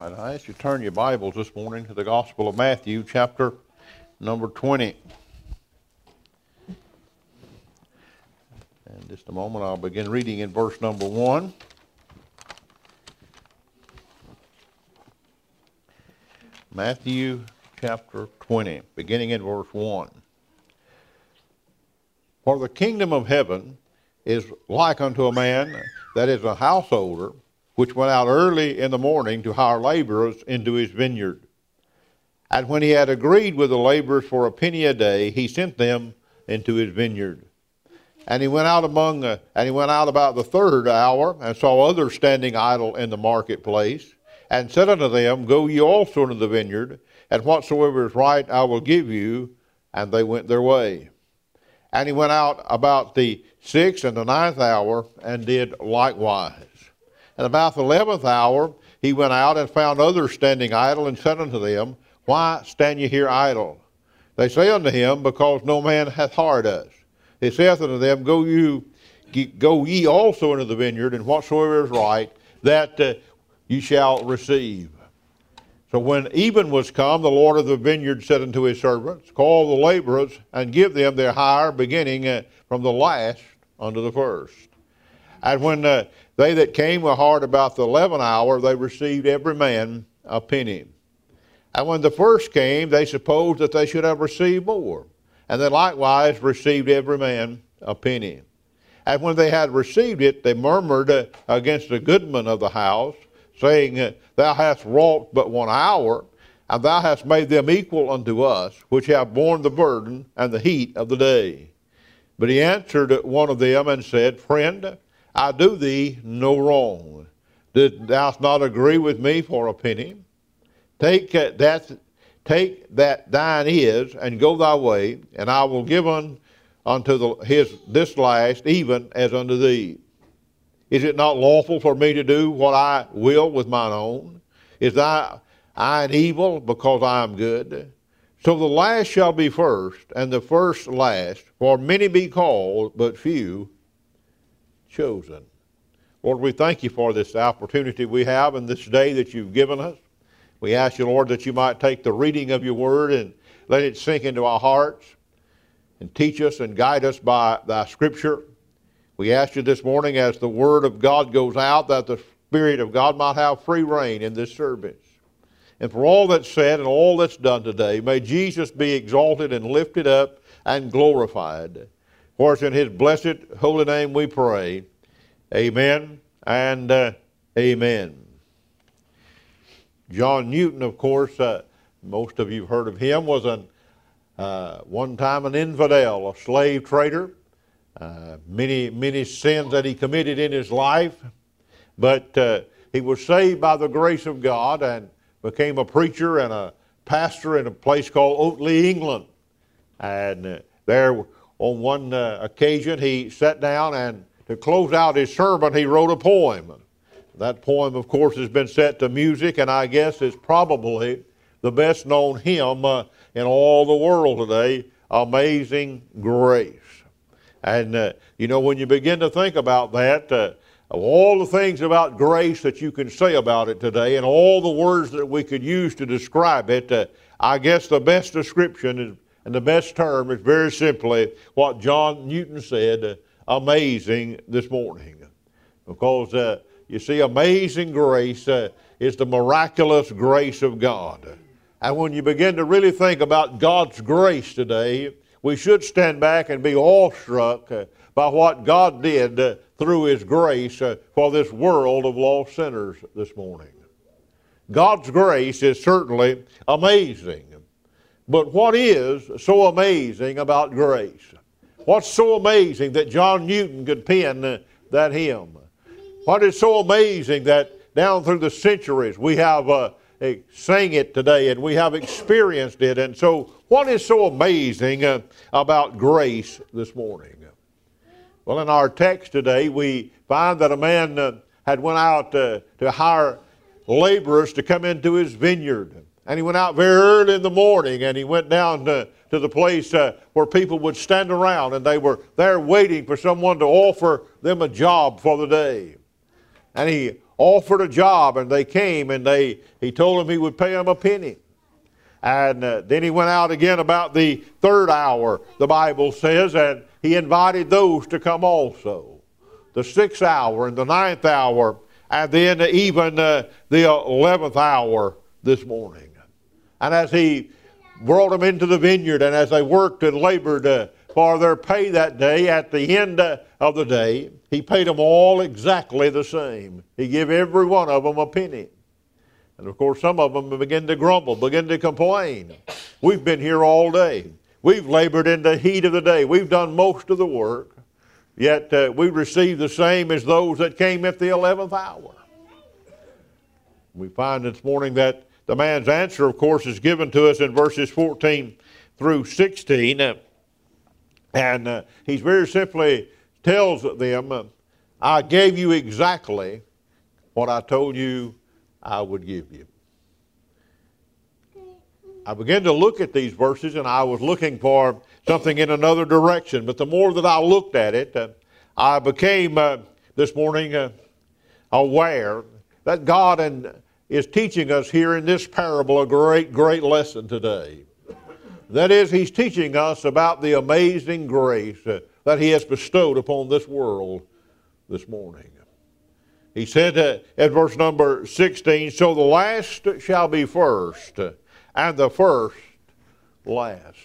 And I ask you to turn your Bibles this morning to the Gospel of Matthew, chapter number 20. In just a moment, I'll begin reading in verse number 1. Matthew chapter 20, beginning in verse 1. For the kingdom of heaven is like unto a man that is a householder, which went out early in the morning to hire laborers into his vineyard. And when he had agreed with the laborers for a penny a day, he sent them into his vineyard. And he went out about the third hour, and saw others standing idle in the marketplace, and said unto them, Go ye also into the vineyard, and whatsoever is right I will give you. And they went their way. And he went out about the 6th and the 9th hour, and did likewise. And about the 11th hour he went out and found others standing idle, and said unto them, Why stand ye here idle? They say unto him, Because no man hath hired us. He saith unto them, Go ye also into the vineyard, and whatsoever is right, that ye shall receive. So when even was come, the Lord of the vineyard said unto his servants, Call the laborers, and give them their hire, beginning from the last unto the first. And when they that came were hired about the 11th hour, they received every man a penny. And when the first came, they supposed that they should have received more. And they likewise received every man a penny. And when they had received it, they murmured against the goodman of the house, saying, Thou hast wrought but 1 hour, and thou hast made them equal unto us, which have borne the burden and the heat of the day. But he answered one of them and said, Friend, I do thee no wrong. Didst thou not agree with me for a penny? Take that thine is, and go thy way, and I will give unto this last even as unto thee. Is it not lawful for me to do what I will with mine own? Is I an evil because I am good? So the last shall be first, and the first last. For many be called, but few chosen. Lord, we thank you for this opportunity we have in this day that you've given us. We ask you, Lord, that you might take the reading of your word and let it sink into our hearts and teach us and guide us by thy scripture. We ask you this morning, as the word of God goes out, that the Spirit of God might have free reign in this service. And for all that's said and all that's done today, may Jesus be exalted and lifted up and glorified. For it's in his blessed holy name we pray. Amen and amen. John Newton, of course, most of you have heard of him, was one time an infidel, a slave trader. Many sins that he committed in his life. But he was saved by the grace of God and became a preacher and a pastor in a place called Oatley, England. And there on one occasion he sat down, and to close out his sermon he wrote a poem. That poem, of course, has been set to music, and I guess is probably the best known hymn in all the world today, Amazing Grace. And when you begin to think about that, of all the things about grace that you can say about it today, and all the words that we could use to describe it, I guess the best description is, and the best term is very simply what John Newton said, amazing this morning. Because you see, amazing grace is the miraculous grace of God. And when you begin to really think about God's grace today, we should stand back and be awestruck by what God did through his grace for this world of lost sinners this morning. God's grace is certainly amazing. But what is so amazing about grace? What's so amazing that John Newton could pen that hymn? What is so amazing that down through the centuries we have sang it today and we have experienced it? And so what is so amazing about grace this morning? Well, in our text today we find that a man had went out to hire laborers to come into his vineyard. And he went out very early in the morning, and he went down to the place where people would stand around, and they were there waiting for someone to offer them a job for the day. And he offered a job, and they came, and he told them he would pay them a penny. And then he went out again about the third hour, the Bible says, and he invited those to come also. The sixth hour and the ninth hour, and then even the 11th hour this morning. And as he brought them into the vineyard, and as they worked and labored for their pay that day, at the end of the day, he paid them all exactly the same. He gave every one of them a penny. And of course, some of them begin to grumble, begin to complain. We've been here all day. We've labored in the heat of the day. We've done most of the work. Yet we receive the same as those that came at the 11th hour. We find this morning that the man's answer, of course, is given to us in verses 14 through 16. And he very simply tells them, I gave you exactly what I told you I would give you. I began to look at these verses, and I was looking for something in another direction. But the more that I looked at it, I became this morning aware that God is teaching us here in this parable a great lesson today. That is, He's teaching us about the amazing grace that He has bestowed upon this world this morning. He said at verse number 16, so the last shall be first, and the first last.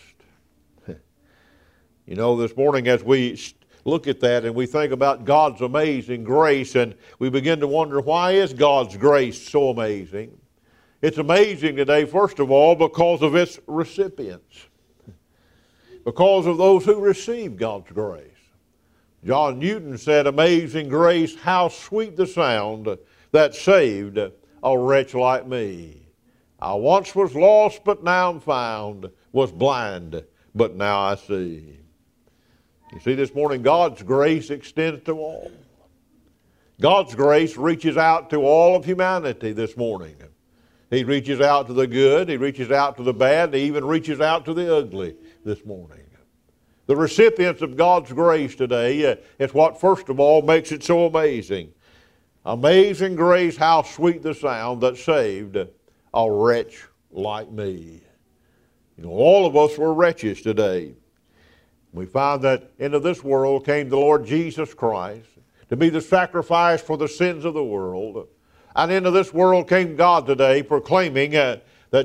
You know, this morning as we look at that and we think about God's amazing grace, and we begin to wonder, why is God's grace so amazing? It's amazing today, first of all, because of its recipients. Because of those who receive God's grace. John Newton said, amazing grace, how sweet the sound that saved a wretch like me. I once was lost, but now am found, was blind, but now I see. You see, this morning, God's grace extends to all. God's grace reaches out to all of humanity this morning. He reaches out to the good, He reaches out to the bad, He even reaches out to the ugly this morning. The recipients of God's grace today is what, first of all, makes it so amazing. Amazing grace, how sweet the sound that saved a wretch like me. You know, all of us were wretches today. We find that into this world came the Lord Jesus Christ to be the sacrifice for the sins of the world. And into this world came God today proclaiming that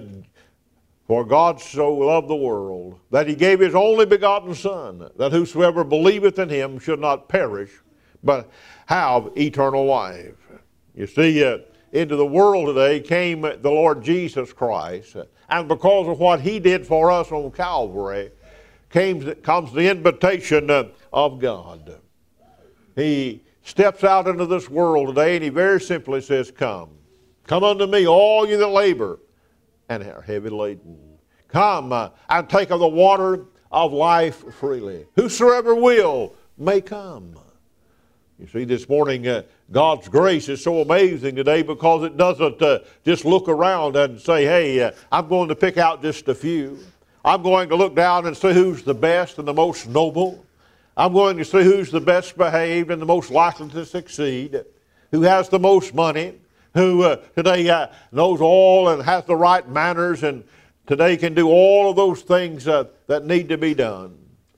for God so loved the world that He gave His only begotten Son, that whosoever believeth in Him should not perish, but have eternal life. You see, into the world today came the Lord Jesus Christ, and because of what He did for us on Calvary, comes the invitation of God. He steps out into this world today, and He very simply says, come unto me, all you that labor and are heavy laden. Come and take of the water of life freely. Whosoever will may come. You see, this morning, God's grace is so amazing today because it doesn't just look around and say, hey, I'm going to pick out just a few. I'm going to look down and see who's the best and the most noble. I'm going to see who's the best behaved and the most likely to succeed, who has the most money, who today knows all and has the right manners and today can do all of those things that need to be done.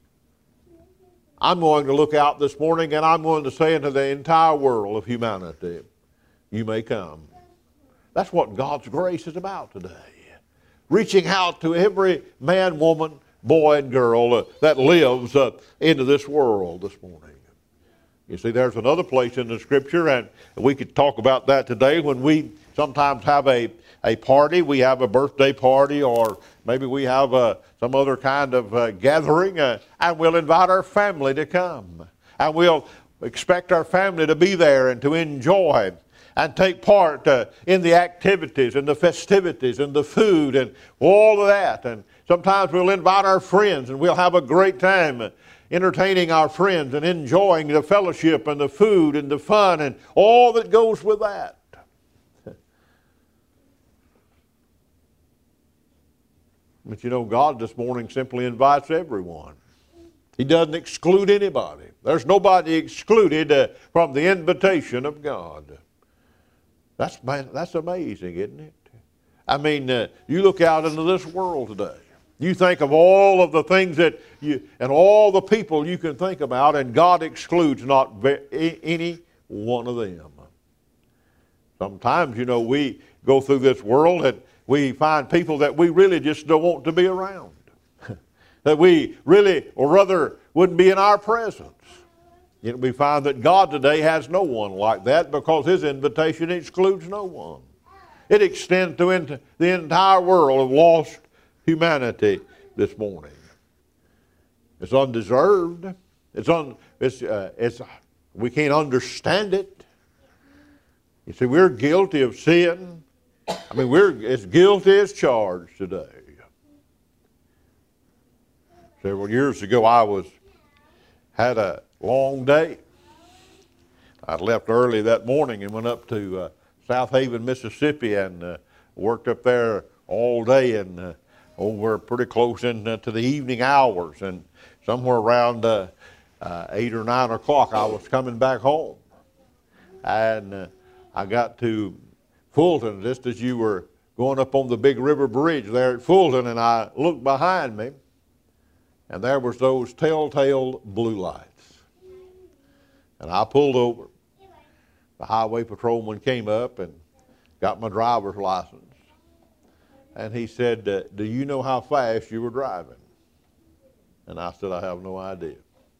I'm going to look out this morning and I'm going to say unto the entire world of humanity, you may come. That's what God's grace is about today. Reaching out to every man, woman, boy, and girl that lives into this world this morning. You see, there's another place in the Scripture, and we could talk about that today when we sometimes have a party. We have a birthday party, or maybe we have some other kind of gathering, and we'll invite our family to come. And we'll expect our family to be there and to enjoy and take part in the activities and the festivities and the food and all of that. And sometimes we'll invite our friends, and we'll have a great time entertaining our friends and enjoying the fellowship and the food and the fun and all that goes with that. But you know, God this morning simply invites everyone. He doesn't exclude anybody. There's nobody excluded from the invitation of God. That's amazing, isn't it? I mean, you look out into this world today. You think of all of the things that and all the people you can think about, and God excludes not any one of them. Sometimes, we go through this world and we find people that we really just don't want to be around. That we really, or rather, wouldn't be in our presence. Yet we find that God today has no one like that, because His invitation excludes no one. It extends to the entire world of lost humanity this morning. It's undeserved. We can't understand it. You see, we're guilty of sin. I mean, we're as guilty as charged today. Several years ago, I had a long day. I left early that morning and went up to South Haven, Mississippi, and worked up there all day, and over pretty close into the evening hours. And somewhere around 8 or 9 o'clock, I was coming back home. And I got to Fulton just as you were going up on the Big River Bridge there at Fulton, and I looked behind me, and there was those telltale blue lights. And I pulled over. The highway patrolman came up and got my driver's license. And he said, do you know how fast you were driving? And I said, I have no idea.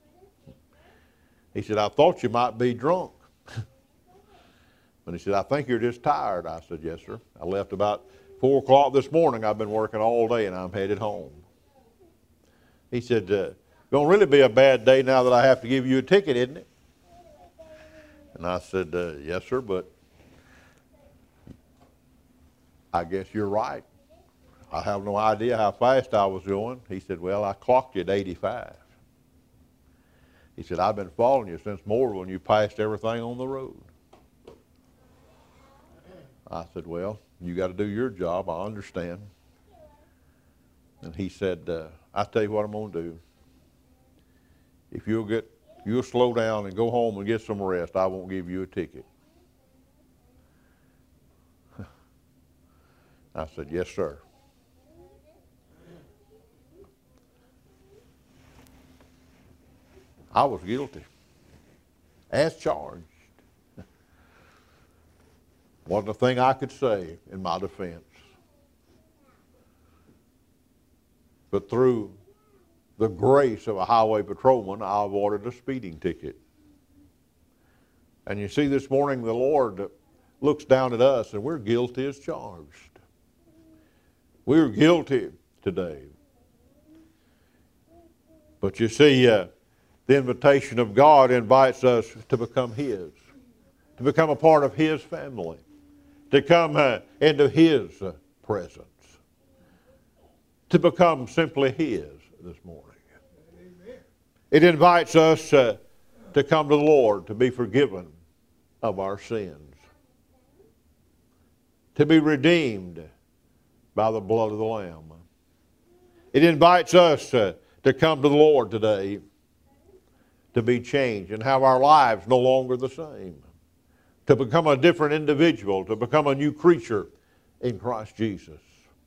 He said, I thought you might be drunk. But he said, I think you're just tired. I said, yes, sir. I left about 4 o'clock this morning. I've been working all day, and I'm headed home. He said, it's going to really be a bad day now that I have to give you a ticket, isn't it? And I said, yes, sir, but I guess you're right. I have no idea how fast I was going. He said, well, I clocked you at 85. He said, I've been following you since Mooresville when you passed everything on the road. I said, well, you got to do your job. I understand. And he said, I'll tell you what I'm going to do. If you'll slow down and go home and get some rest, I won't give you a ticket. I said, yes, sir. I was guilty, as charged. Wasn't a thing I could say in my defense. But through the grace of a highway patrolman, I avoided a speeding ticket. And you see, this morning the Lord looks down at us, and we're guilty as charged. We're guilty today. But you see, the invitation of God invites us to become His, to become a part of His family, to come into His presence, to become simply His this morning. Amen. It invites us to come to the Lord, to be forgiven of our sins, to be redeemed by the blood of the Lamb. It invites us to come to the Lord today, to be changed and have our lives no longer the same, to become a different individual, to become a new creature in Christ Jesus.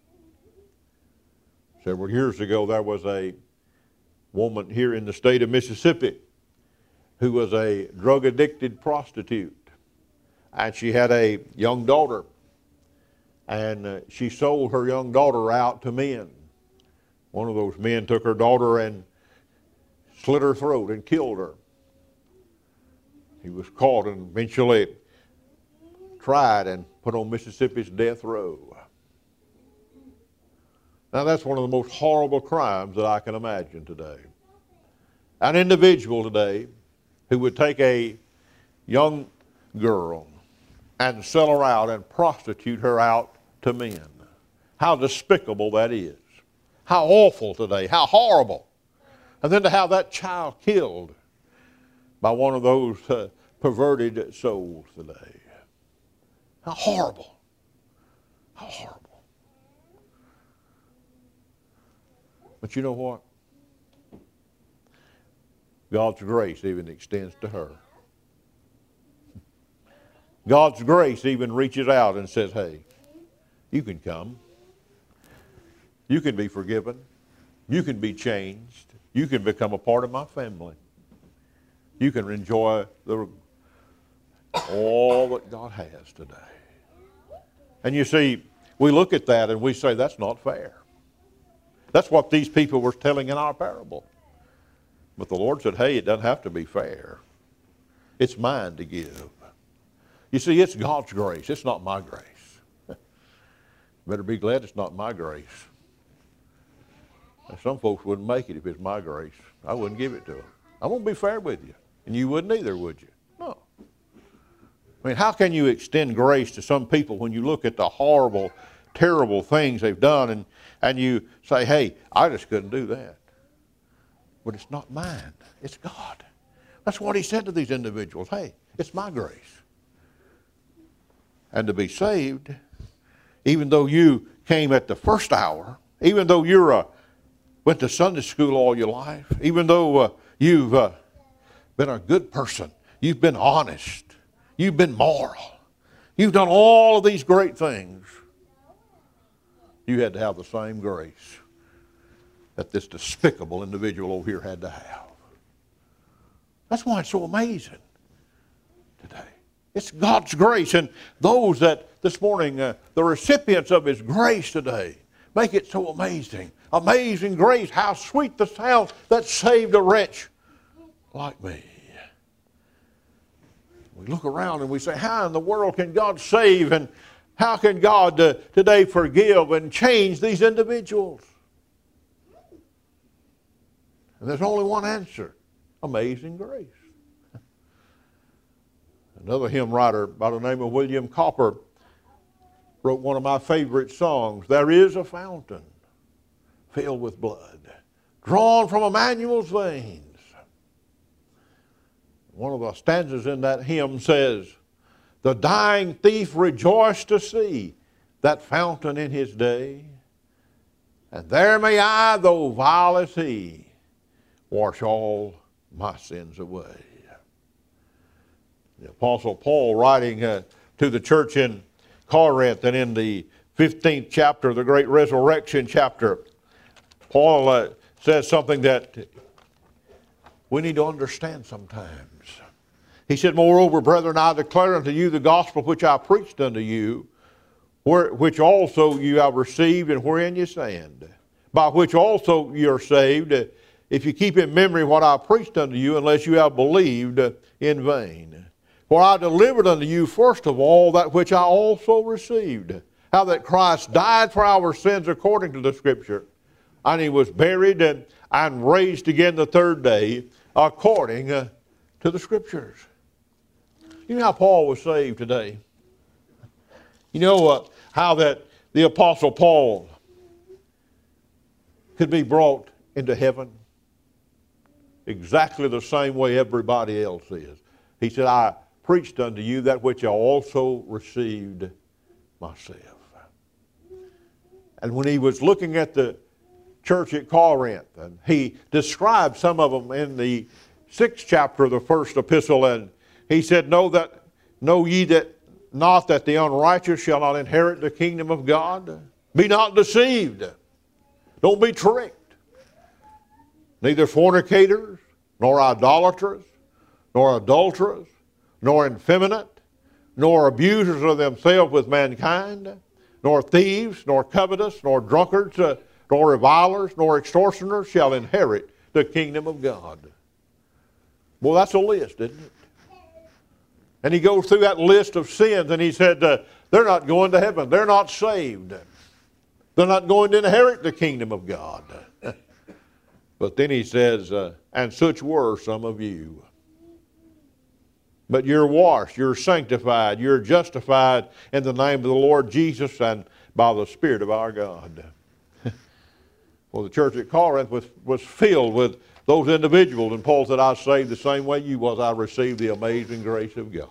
Several years ago, there was a woman here in the state of Mississippi who was a drug-addicted prostitute. And she had a young daughter. And she sold her young daughter out to men. One of those men took her daughter and slit her throat and killed her. He was caught and eventually tried and put on Mississippi's death row. Now that's one of the most horrible crimes that I can imagine today. An individual today who would take a young girl and sell her out and prostitute her out to men. How despicable that is. How awful today. How horrible. And then to have that child killed by one of those perverted souls today. How horrible. How horrible. But you know what? God's grace even extends to her. God's grace even reaches out and says, hey, you can come. You can be forgiven. You can be changed. You can become a part of my family. You can enjoy all that God has today. And you see, we look at that and we say, that's not fair. That's what these people were telling in our parable. But the Lord said, hey, it doesn't have to be fair. It's mine to give. You see, it's God's grace. It's not my grace. Better be glad it's not my grace. Now, some folks wouldn't make it if it's my grace. I wouldn't give it to them. I won't be fair with you. And you wouldn't either, would you? No. I mean, how can you extend grace to some people when you look at the horrible, terrible things they've done and you say, hey, I just couldn't do that. But it's not mine. It's God. That's what he said to these individuals. Hey, it's my grace. And to be saved, even though you came at the first hour, even though you went to Sunday school all your life, even though you've been a good person, you've been honest, you've been moral, you've done all of these great things, you had to have the same grace that this despicable individual over here had to have. That's why it's so amazing today. It's God's grace, and those that this morning, the recipients of his grace today, make it so amazing. Amazing grace, how sweet the sound that saved a wretch like me. We look around and we say, how in the world can God save, and how can God today forgive and change these individuals? And there's only one answer: amazing grace. Another hymn writer by the name of William Cowper wrote one of my favorite songs. There is a fountain filled with blood, drawn from Emmanuel's veins. One of the stanzas in that hymn says, the dying thief rejoiced to see that fountain in his day, and there may I, though vile as he, wash all my sins away. The Apostle Paul, writing to the church in Corinth, and in the 15th chapter, the great resurrection chapter, Paul says something that we need to understand sometimes. He said, moreover, brethren, I declare unto you the gospel which I preached unto you, which also you have received and wherein you stand, by which also you are saved, if you keep in memory what I preached unto you, unless you have believed in vain. For I delivered unto you first of all that which I also received, how that Christ died for our sins according to the Scripture, and he was buried and raised again the third day according to the Scriptures. You know how Paul was saved today? You know how that the Apostle Paul could be brought into heaven exactly the same way everybody else is. He said, I preached unto you that which I also received myself. And when he was looking at the church at Corinth, and he described some of them in the 6th chapter of the first epistle, and he said, know ye that not that the unrighteous shall not inherit the kingdom of God? Be not deceived. Don't be tricked. Neither fornicators, nor idolaters, nor adulterers, nor effeminate, nor abusers of themselves with mankind, nor thieves, nor covetous, nor drunkards, nor revilers, nor extortioners shall inherit the kingdom of God. Well, that's a list, isn't it? And he goes through that list of sins, and he said, they're not going to heaven. They're not saved. They're not going to inherit the kingdom of God. But then he says, and such were some of you. But you're washed, you're sanctified, you're justified in the name of the Lord Jesus and by the Spirit of our God. Well, the church at Corinth was filled with those individuals, and Paul said, I was saved the same way you was. I received the amazing grace of God.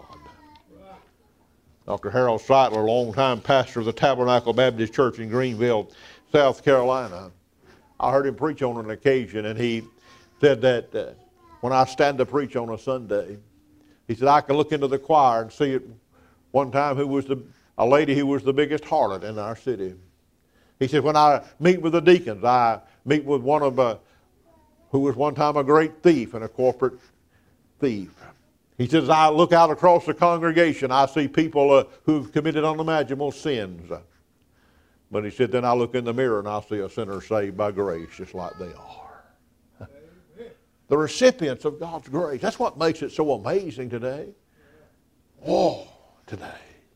Dr. Harold Sightler, longtime pastor of the Tabernacle Baptist Church in Greenville, South Carolina, I heard him preach on an occasion, and he said that when I stand to preach on a Sunday, he said, I can look into the choir and see it one time who was a lady who was the biggest harlot in our city. He said, when I meet with the deacons, I meet with one of who was one time a great thief and a corporate thief. He says, I look out across the congregation, I see people who've committed unimaginable sins. But he said, then I look in the mirror and I see a sinner saved by grace just like they are. The recipients of God's grace. That's what makes it so amazing today. Oh, today.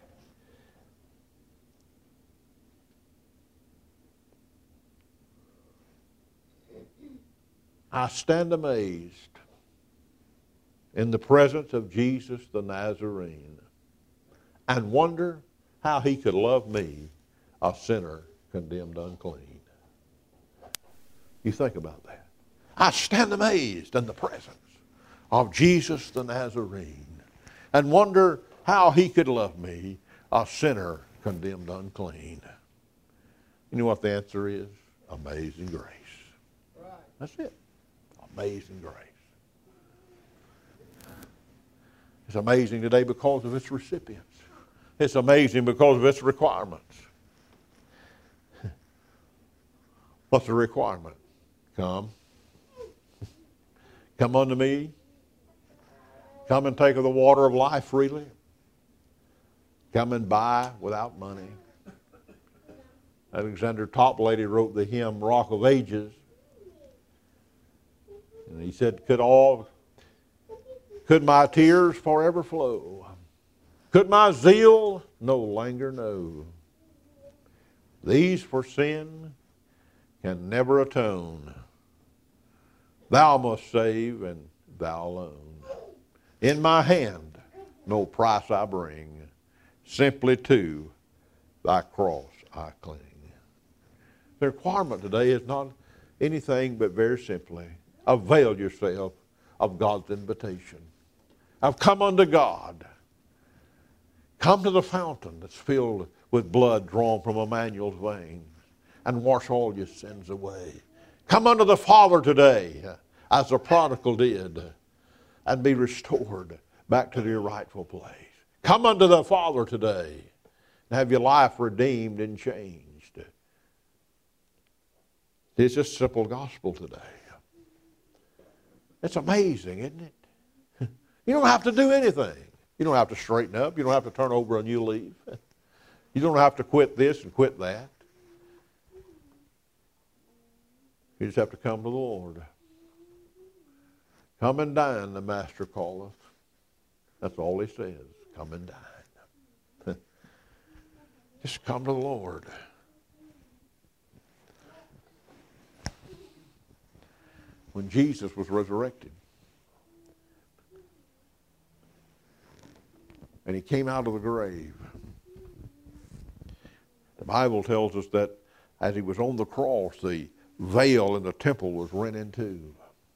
I stand amazed in the presence of Jesus the Nazarene and wonder how he could love me, a sinner condemned unclean. You think about that. I stand amazed in the presence of Jesus the Nazarene and wonder how he could love me, a sinner condemned unclean. You know what the answer is? Amazing grace. Right. That's it. Amazing grace. It's amazing today because of its recipients. It's amazing because of its requirements. What's the requirement? Come. Come unto me. Come and take of the water of life freely. Come and buy without money. Alexander Toplady wrote the hymn Rock of Ages. And he said, could my tears forever flow? Could my zeal no longer know? These for sin can never atone. Thou must save, and thou alone. In my hand no price I bring, simply to thy cross I cling. The requirement today is not anything but very simply, avail yourself of God's invitation. I've come unto God. Come to the fountain that's filled with blood drawn from Emmanuel's veins and wash all your sins away. Come unto the Father today, as the prodigal did, and be restored back to your rightful place. Come unto the Father today and have your life redeemed and changed. It's just simple gospel today. It's amazing, isn't it? You don't have to do anything. You don't have to straighten up. You don't have to turn over a new leaf. You don't have to quit this and quit that. You just have to come to the Lord. Come and dine, the Master calleth. That's all he says. Come and dine. Just come to the Lord. When Jesus was resurrected, and he came out of the grave, the Bible tells us that as he was on the cross, the veil in the temple was rent in two.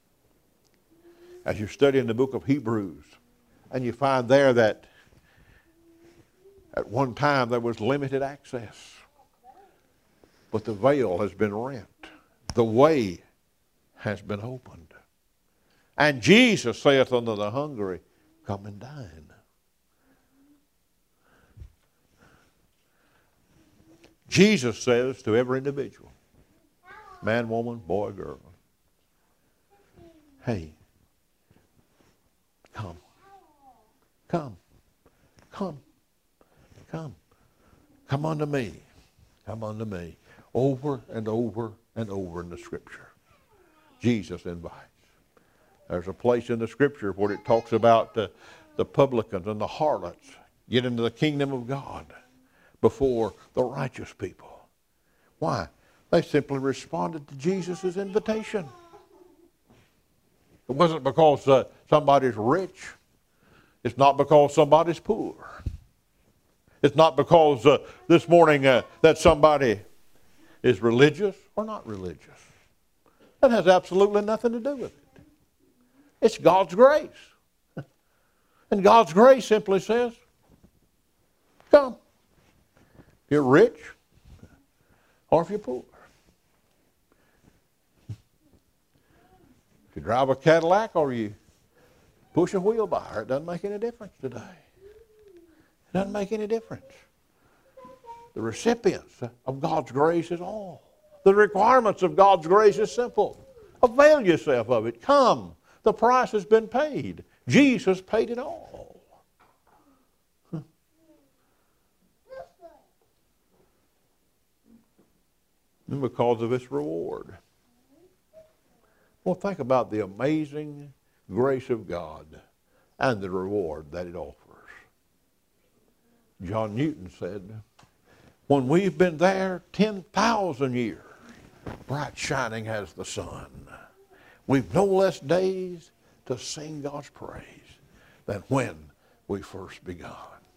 As you study in the book of Hebrews, and you find there that at one time there was limited access, but the veil has been rent. The way has been opened. And Jesus saith unto the hungry, come and dine. Jesus says to every individual, man, woman, boy, girl, hey, come, come, come, come, come unto me, come unto me. Over and over and over in the Scripture, Jesus invites. There's a place in the Scripture where it talks about the publicans and the harlots get into the kingdom of God before the righteous people. Why? They simply responded to Jesus' invitation. It wasn't because somebody's rich. It's not because somebody's poor. It's not because this morning that somebody is religious or not religious. That has absolutely nothing to do with it. It's God's grace. And God's grace simply says, come. If you're rich or if you're poor. If you drive a Cadillac or you push a wheelbarrow, it doesn't make any difference today. It Doesn't make any difference. The recipients of God's grace is all. The requirements of God's grace is simple. Avail yourself of it. Come. The price has been paid. Jesus paid it all. And because of its reward. Well, think about the amazing grace of God and the reward that it offers. John Newton said, when we've been there 10,000 years, bright shining as the sun, we've no less days to sing God's praise than when we first begun.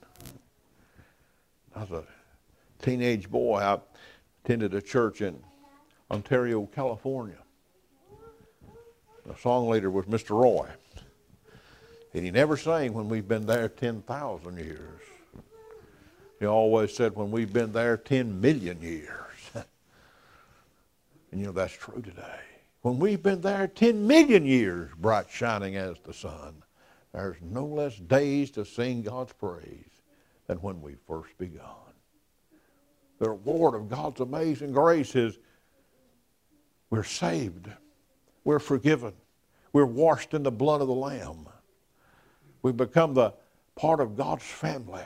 I was a teenage boy. I attended a church in Ontario, California. The song leader was Mr. Roy. And he never sang when we've been there 10,000 years. He always said when we've been there 10 million years. And you know, that's true today. When we've been there 10 million years, bright shining as the sun, there's no less days to sing God's praise than when we first begun. The reward of God's amazing grace is we're saved. We're forgiven. We're washed in the blood of the Lamb. We become the part of God's family.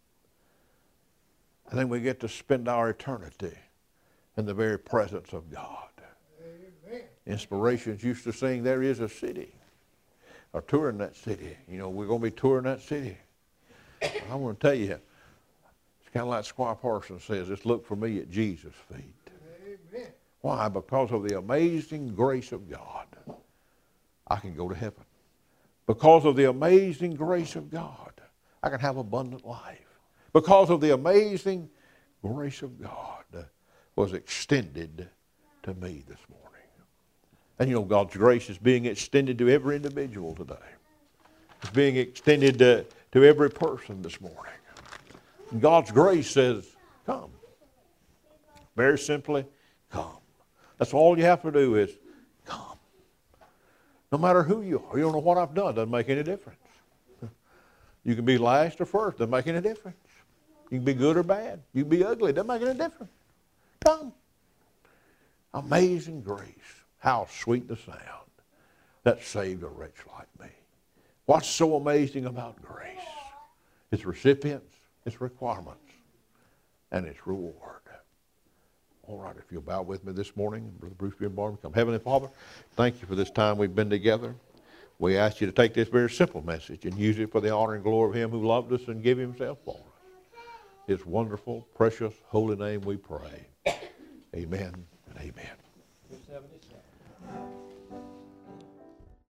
And then we get to spend our eternity in the very presence of God. Amen. Inspirations used to sing, there is a city, or touring that city. You know, we're going to be touring that city. I want to tell you, it's kind of like Squire Parsons says, just look for me at Jesus' feet. Amen. Why? Because of the amazing grace of God, I can go to heaven. Because of the amazing grace of God, I can have abundant life. Because of the amazing grace of God was extended to me this morning. And you know, God's grace is being extended to every individual today. It's being extended to every person this morning. And God's grace says, come. Very simply, come. That's all you have to do is come. No matter who you are. You don't know what I've done. Doesn't make any difference. You can be last or first. Doesn't make any difference. You can be good or bad. You can be ugly. Doesn't make any difference. Come. Amazing grace. How sweet the sound that saved a wretch like me. What's so amazing about grace? Its recipients, its requirements, and its reward. All right, if you'll bow with me this morning, Brother Bruce B. Barber, come. Heavenly Father, thank you for this time we've been together. We ask you to take this very simple message and use it for the honor and glory of him who loved us and gave himself for us. His wonderful, precious, holy name we pray. Amen and amen.